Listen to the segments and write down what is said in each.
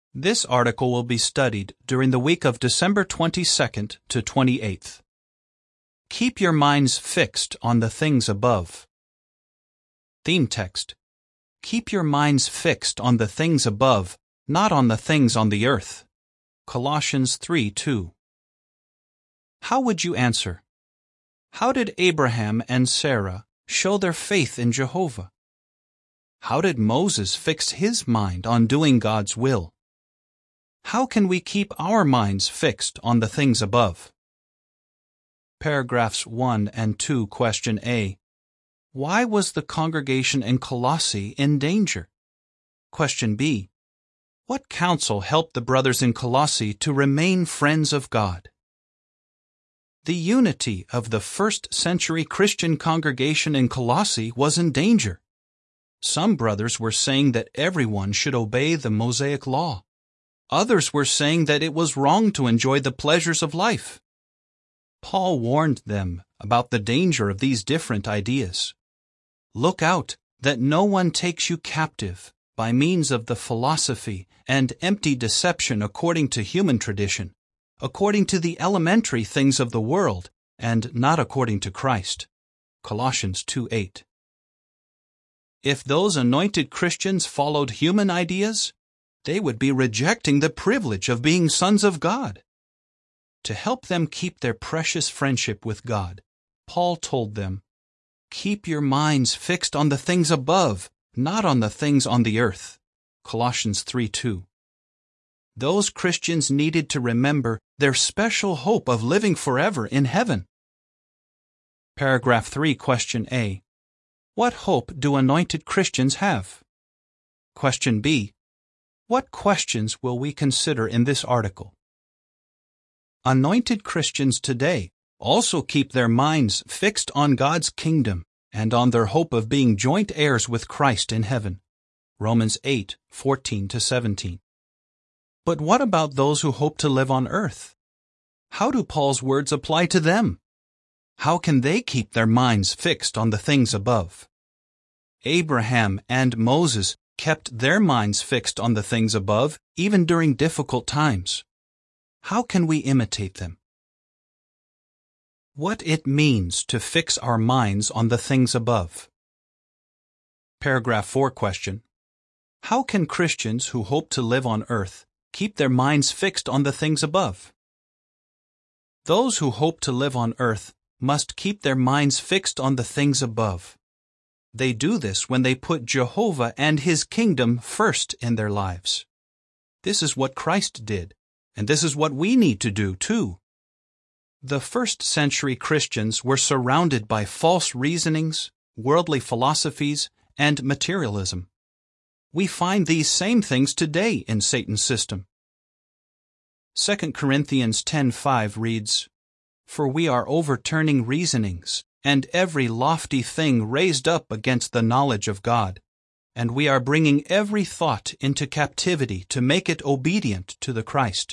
This article will be studied during the week of December 22nd to 28th. Keep your minds fixed on the things above. Theme text: Keep your minds fixed on the things above, not on the things on the earth. Colossians 3:2. How would you answer? How did Abraham and Sarah show their faith in Jehovah? How did Moses fix his mind on doing God's will? How can we keep our minds fixed on the things above? Paragraphs 1 and 2, question A. Why was the congregation in Colossae in danger? Question B. What counsel helped the brothers in Colossae to remain friends of God? The unity of the first-century Christian congregation in Colossae was in danger. Some brothers were saying that everyone should obey the Mosaic law. Others were saying that it was wrong to enjoy the pleasures of life. Paul warned them about the danger of these different ideas. Look out that no one takes you captive by means of the philosophy and empty deception according to human tradition, according to the elementary things of the world, and not according to Christ. Colossians 2:8. If those anointed Christians followed human ideas, they would be rejecting the privilege of being sons of God. To help them keep their precious friendship with God, Paul told them, "Keep your minds fixed on the things above, not on the things on the earth." Colossians 3:2. Those Christians needed to remember their special hope of living forever in heaven. Paragraph 3, question A. What hope do anointed Christians have? Question B. What questions will we consider in this article? Anointed Christians today also keep their minds fixed on God's kingdom and on their hope of being joint heirs with Christ in heaven. Romans 8:14-17. But what about those who hope to live on earth? How do Paul's words apply to them? How can they keep their minds fixed on the things above? Abraham and Moses kept their minds fixed on the things above even during difficult times. How can we imitate them? What it means to fix our minds on the things above. Paragraph 4, question. How can Christians who hope to live on earth keep their minds fixed on the things above? Those who hope to live on earth must keep their minds fixed on the things above. They do this when they put Jehovah and His kingdom first in their lives. This is what Christ did, and this is what we need to do too. The first-century Christians were surrounded by false reasonings, worldly philosophies, and materialism. We find these same things today in Satan's system. 2 Corinthians 10:5 reads, "For we are overturning reasonings, and every lofty thing raised up against the knowledge of God, and we are bringing every thought into captivity to make it obedient to the Christ."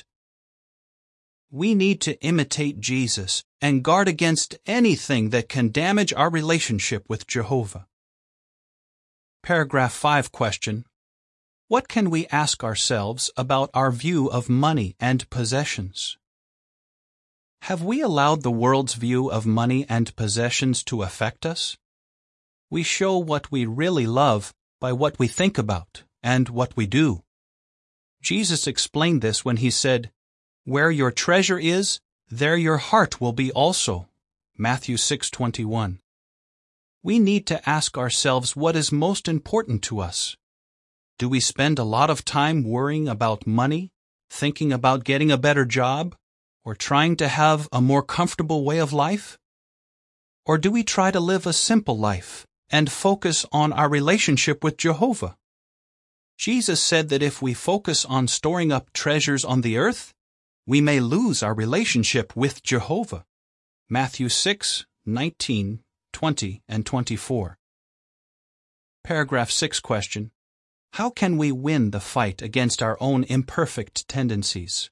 We need to imitate Jesus and guard against anything that can damage our relationship with Jehovah. Paragraph 5, question. What can we ask ourselves about our view of money and possessions? Have we allowed the world's view of money and possessions to affect us? We show what we really love by what we think about and what we do. Jesus explained this when He said, "Where your treasure is, there your heart will be also." Matthew 6:21. We need to ask ourselves what is most important to us. Do we spend a lot of time worrying about money, thinking about getting a better job, or trying to have a more comfortable way of life? Or do we try to live a simple life and focus on our relationship with Jehovah? Jesus said that if we focus on storing up treasures on the earth, we may lose our relationship with Jehovah. Matthew 6:19, 20, and 24. Paragraph 6, question. How can we win the fight against our own imperfect tendencies?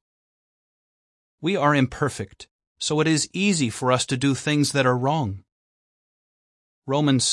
We are imperfect, so it is easy for us to do things that are wrong. Romans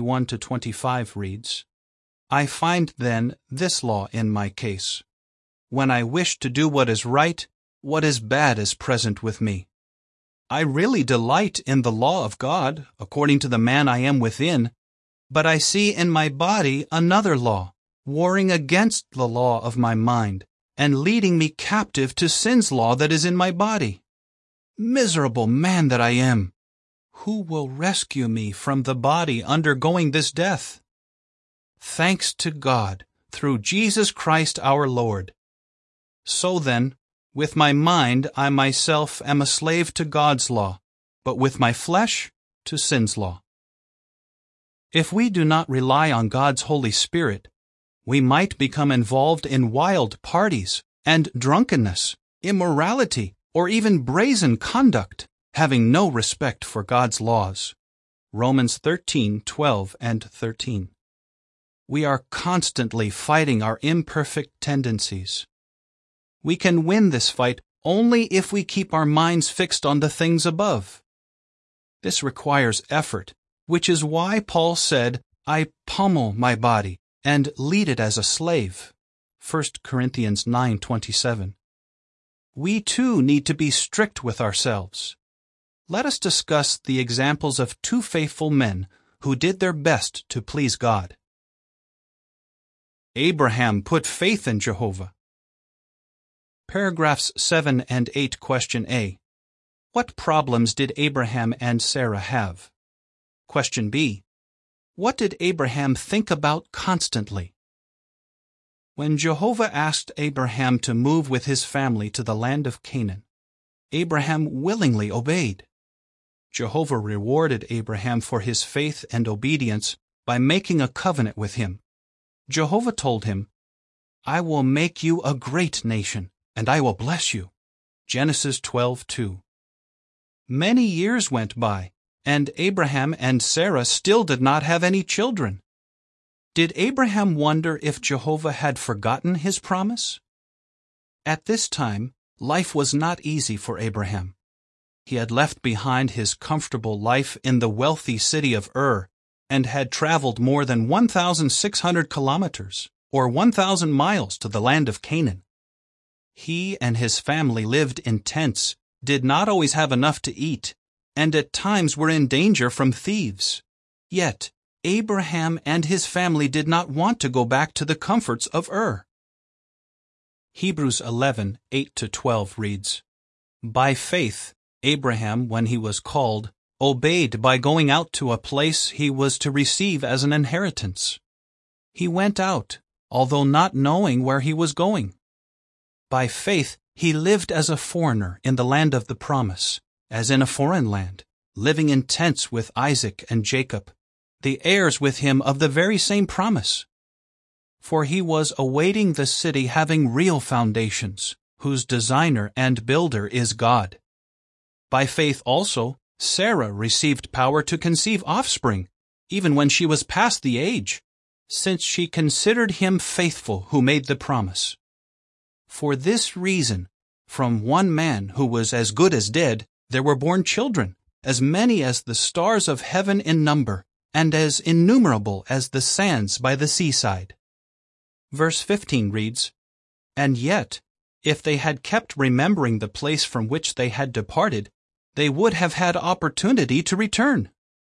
7:21-25 reads, "I find then this law in my case. when I wish to do what is right, what is bad is present with me. I really delight in the law of God, according to the man I am within, but I see in my body another law, warring against the law of my mind, and leading me captive to sin's law that is in my body. Miserable man that I am! Who will rescue me from the body undergoing this death? Thanks to God, through Jesus Christ our Lord. So then, with my mind I myself am a slave to God's law, but with my flesh to sin's law. If we do not rely on God's Holy Spirit, we might become involved in wild parties and drunkenness, immorality, or even brazen conduct, having no respect for God's laws. Romans 13:12 and 13. We are constantly fighting our imperfect tendencies. We can win this fight only if we keep our minds fixed on the things above. This requires effort, which is why Paul said, I pummel my body and lead it as a slave. 1 Corinthians 9:27. We too need to be strict with ourselves. Let us discuss the examples of two faithful men who did their best to please God. Abraham put faith in Jehovah. Paragraphs 7 and 8, Question A. What problems did Abraham and Sarah have? Question B. What did Abraham think about constantly? When Jehovah asked Abraham to move with his family to the land of Canaan, Abraham willingly obeyed. Jehovah rewarded Abraham for his faith and obedience by making a covenant with him. Jehovah told him, I will make you a great nation, and I will bless you. Genesis 12:2. Many years went by, and Abraham and Sarah still did not have any children. Did Abraham wonder if Jehovah had forgotten his promise? At this time, life was not easy for Abraham. He had left behind his comfortable life in the wealthy city of Ur and had traveled more than 1,600 kilometers, or 1,000 miles, to the land of Canaan. He and his family lived in tents, did not always have enough to eat, and at times were in danger from thieves. Yet, Abraham and his family did not want to go back to the comforts of Ur. Hebrews 11:8-12 reads, By faith, Abraham, when he was called, obeyed by going out to a place he was to receive as an inheritance. He went out, although not knowing where he was going. By faith, he lived as a foreigner in the land of the promise, as in a foreign land, living in tents with Isaac and Jacob, the heirs with him of the very same promise. For he was awaiting the city having real foundations, whose designer and builder is God. By faith also, Sarah received power to conceive offspring, even when she was past the age, since she considered him faithful who made the promise. For this reason, from one man who was as good as dead, there were born children, as many as the stars of heaven in number, and as innumerable as the sands by the seaside. Verse 15 reads, And yet, if they had kept remembering the place from which they had departed, they would have had opportunity to return.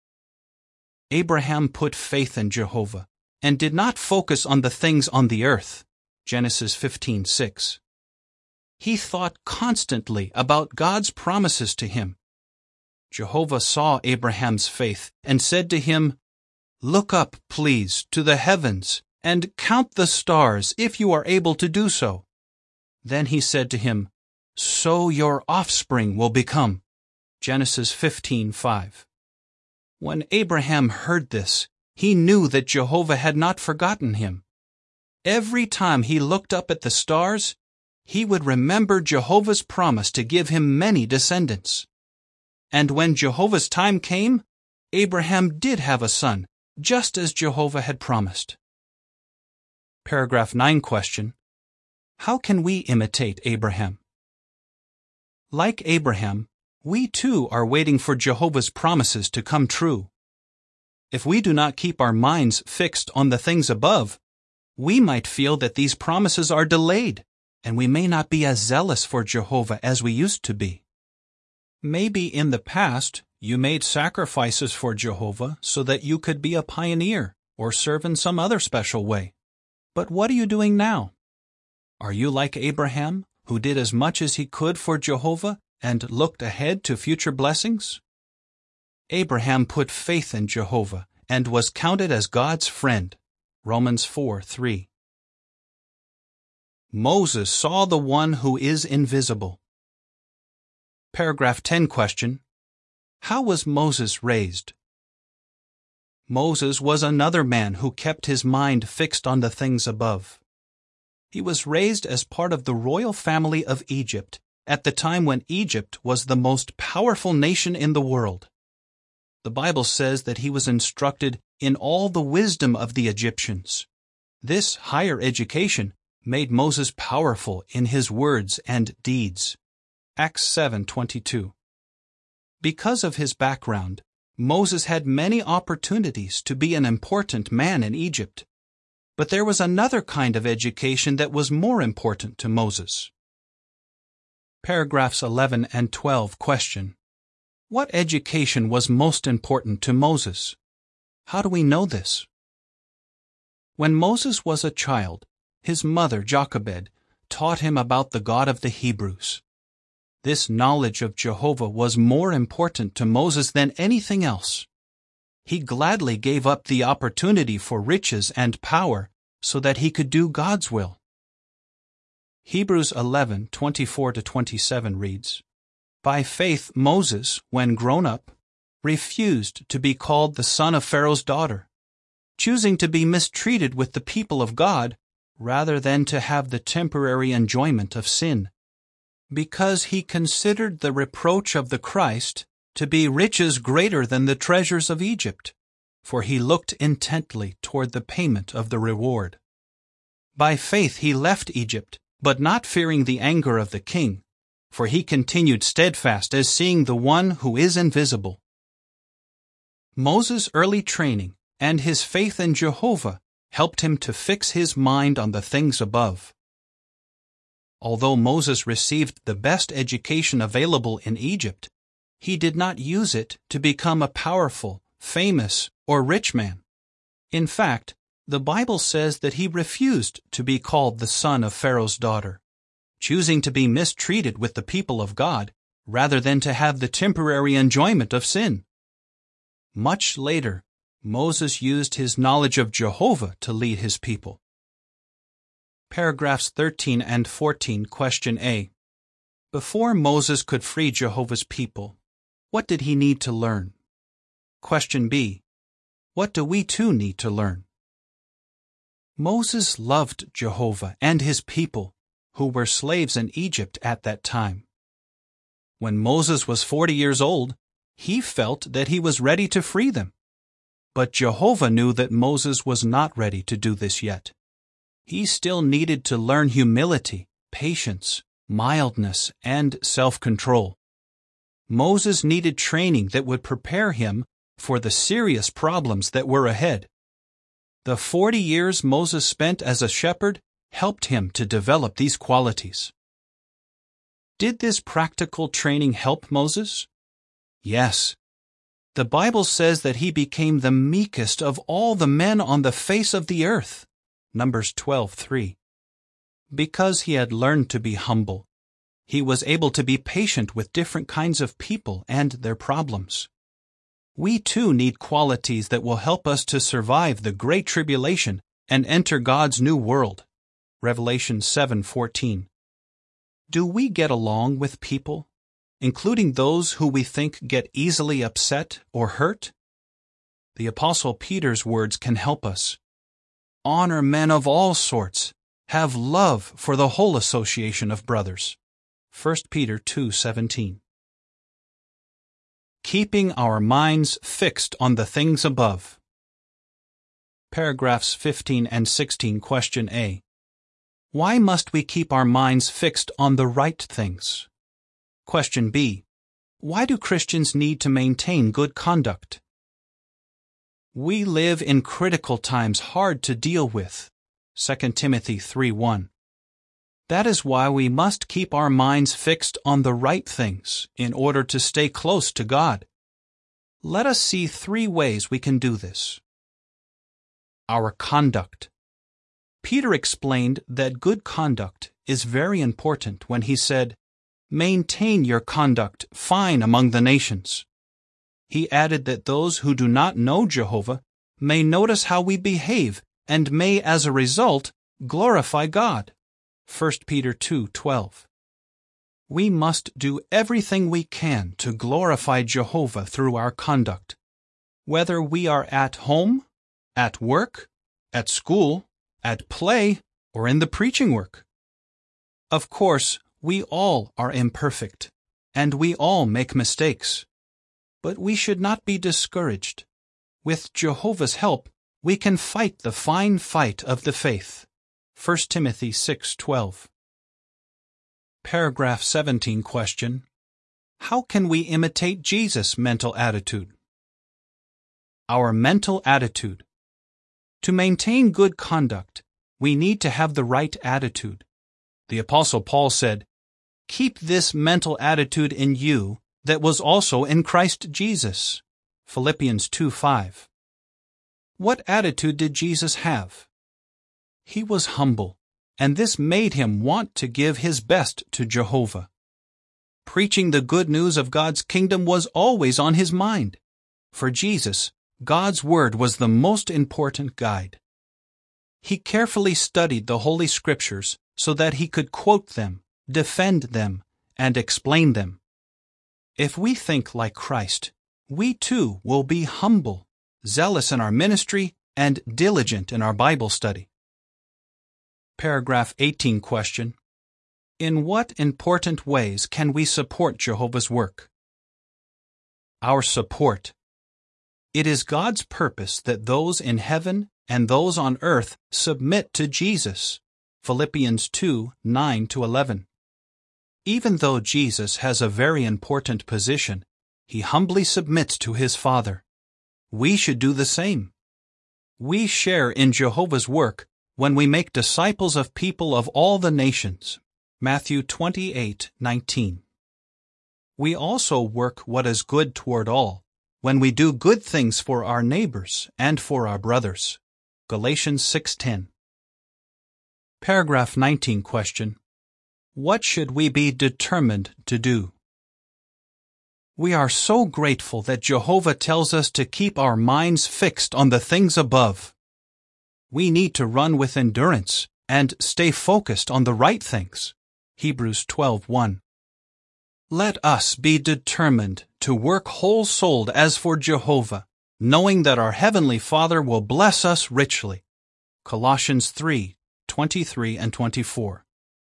Abraham put faith in Jehovah, and did not focus on the things on the earth. Genesis 15:6. He thought constantly about God's promises to him. Jehovah saw Abraham's faith and said to him, Look up, please, to the heavens, and count the stars, if you are able to do so. Then he said to him, So your offspring will become. Genesis 15:5. When Abraham heard this, he knew that Jehovah had not forgotten him. Every time he looked up at the stars, he would remember Jehovah's promise to give him many descendants. And when Jehovah's time came, Abraham did have a son, just as Jehovah had promised. Paragraph 9 question. How can we imitate Abraham? Like Abraham, we too are waiting for Jehovah's promises to come true. If we do not keep our minds fixed on the things above, we might feel that these promises are delayed, and we may not be as zealous for Jehovah as we used to be. Maybe in the past you made sacrifices for Jehovah so that you could be a pioneer or serve in some other special way. But what are you doing now? Are you like Abraham, who did as much as he could for Jehovah and looked ahead to future blessings? Abraham put faith in Jehovah and was counted as God's friend. Romans 4:3. Moses saw the one who is invisible. Paragraph 10 question. How was Moses raised? Moses was another man who kept his mind fixed on the things above. He was raised as part of the royal family of Egypt at the time when Egypt was the most powerful nation in the world. The Bible says that he was instructed in all the wisdom of the Egyptians. This higher education made Moses powerful in his words and deeds. Acts 7:22. Because of his background, Moses had many opportunities to be an important man in Egypt. But there was another kind of education that was more important to Moses. Paragraphs 11 and 12 question. What education was most important to Moses? How do we know this? When Moses was a child, his mother, Jochebed, taught him about the God of the Hebrews. This knowledge of Jehovah was more important to Moses than anything else. He gladly gave up the opportunity for riches and power so that he could do God's will. Hebrews 11:24-27 reads, By faith Moses, when grown up, refused to be called the son of Pharaoh's daughter, choosing to be mistreated with the people of God rather than to have the temporary enjoyment of sin, because he considered the reproach of the Christ to be riches greater than the treasures of Egypt, for he looked intently toward the payment of the reward. By faith he left Egypt, but not fearing the anger of the king, for he continued steadfast as seeing the one who is invisible. Moses' early training and his faith in Jehovah helped him to fix his mind on the things above. Although Moses received the best education available in Egypt, he did not use it to become a powerful, famous, or rich man. In fact, the Bible says that he refused to be called the son of Pharaoh's daughter, choosing to be mistreated with the people of God rather than to have the temporary enjoyment of sin. Much later, Moses used his knowledge of Jehovah to lead his people. Paragraphs 13 and 14, question A. Before Moses could free Jehovah's people, what did he need to learn? Question B. What do we too need to learn? Moses loved Jehovah and his people, who were slaves in Egypt at that time. When Moses was 40 years old, he felt that he was ready to free them. But Jehovah knew that Moses was not ready to do this yet. He still needed to learn humility, patience, mildness, and self-control. Moses needed training that would prepare him for the serious problems that were ahead. The 40 years Moses spent as a shepherd helped him to develop these qualities. Did this practical training help Moses? Yes. The Bible says that he became the meekest of all the men on the face of the earth. Numbers 12:3. Because he had learned to be humble, he was able to be patient with different kinds of people and their problems. We too need qualities that will help us to survive the Great Tribulation and enter God's new world. Revelation 7:14. Do we get along with people, including those who we think get easily upset or hurt? The Apostle Peter's words can help us. Honor men of all sorts. Have love for the whole association of brothers. 1 Peter 2:17. Keeping our minds fixed on the things above. Paragraphs 15 and 16, question A. Why must we keep our minds fixed on the right things? Question B. Why do Christians need to maintain good conduct? We live in critical times hard to deal with. 2 Timothy 3:1. That is why we must keep our minds fixed on the right things in order to stay close to God. Let us see 3 ways we can do this. Our conduct. Peter explained that good conduct is very important when he said, "Maintain your conduct fine among the nations." He added that those who do not know Jehovah may notice how we behave and may, as a result, glorify God. 1 Peter 2:12. We must do everything we can to glorify Jehovah through our conduct, whether we are at home, at work, at school, at play, or in the preaching work. Of course, we all are imperfect, and we all make mistakes. But we should not be discouraged. With Jehovah's help, we can fight the fine fight of the faith. 1 Timothy 6:12. Paragraph 17 question. How can we imitate Jesus' mental attitude? Our mental attitude. To maintain good conduct, we need to have the right attitude. The Apostle Paul said, "Keep this mental attitude in you that was also in Christ Jesus." Philippians 2:5. What attitude did Jesus have? He was humble, and this made him want to give his best to Jehovah. Preaching the good news of God's kingdom was always on his mind. For Jesus, God's word was the most important guide. He carefully studied the Holy Scriptures so that he could quote them, defend them, and explain them. If we think like Christ, we too will be humble, zealous in our ministry, and diligent in our Bible study. Paragraph 18 question. In what important ways can we support Jehovah's work? Our support. It is God's purpose that those in heaven and those on earth submit to Jesus. Philippians 2:9-11. Even though Jesus has a very important position, he humbly submits to his Father. We should do the same. We share in Jehovah's work when we make disciples of people of all the nations. Matthew 28:19. We also work what is good toward all, when we do good things for our neighbors and for our brothers. Galatians 6:10. Paragraph 19 question. What should we be determined to do? We are so grateful that Jehovah tells us to keep our minds fixed on the things above. We need to run with endurance and stay focused on the right things. Hebrews 12:1. Let us be determined to work whole-souled as for Jehovah, knowing that our Heavenly Father will bless us richly. Colossians 3:23-24.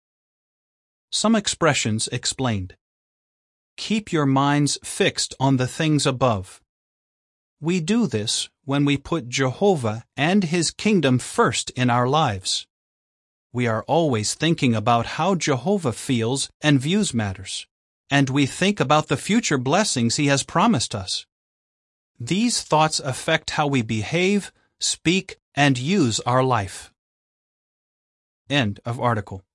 Some expressions explained. Keep your minds fixed on the things above. We do this when we put Jehovah and His kingdom first in our lives. We are always thinking about how Jehovah feels and views matters, and we think about the future blessings He has promised us. These thoughts affect how we behave, speak, and use our life. End of article.